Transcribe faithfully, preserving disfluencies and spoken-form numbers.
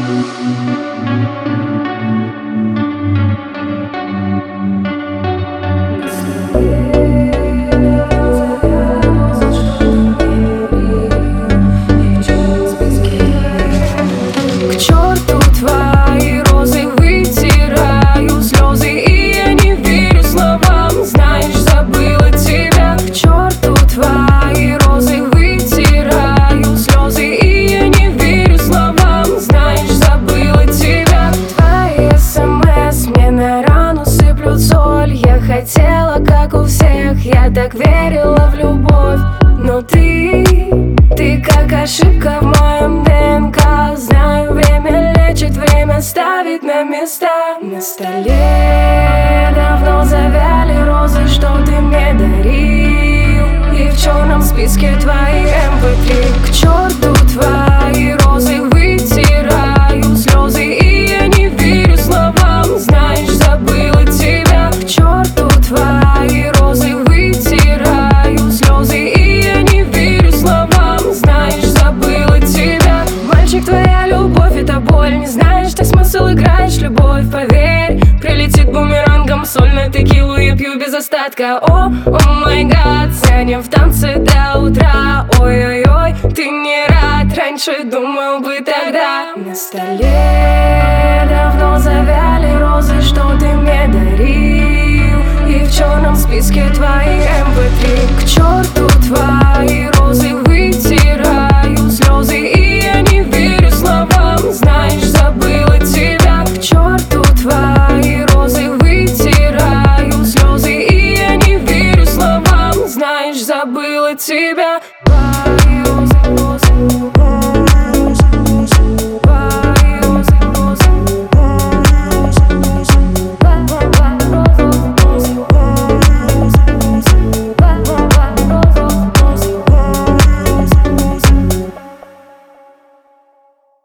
Хотела, как у всех, я так верила в любовь. Но ты, ты как ошибка в моем ДНК. Знаю, время лечит, время ставит на места. На столе давно завяли розы, что ты мне дарил, и в черном списке твои эм пэ три. К черту твои розы, вытираю слезы, и я не верю словам. Знаешь, забыла тебя. К черту твои розы, вытираю слезы, и я не верю словам. Знаешь, забыла тебя. Мальчик, твоя любовь — это боль. Не знаешь ты смысл, играешь любовь. Поверь, прилетит бумерангом соль на текилу, я пью без остатка. О, о май гад, тянем в танце до утра. Ой-ой-ой, ты не рад, раньше думал бы тогда. На столе давно завяли розы, что ты мне дарил, и в черном списке твои эм пэ три. К черту твои розы, вытираю слезы,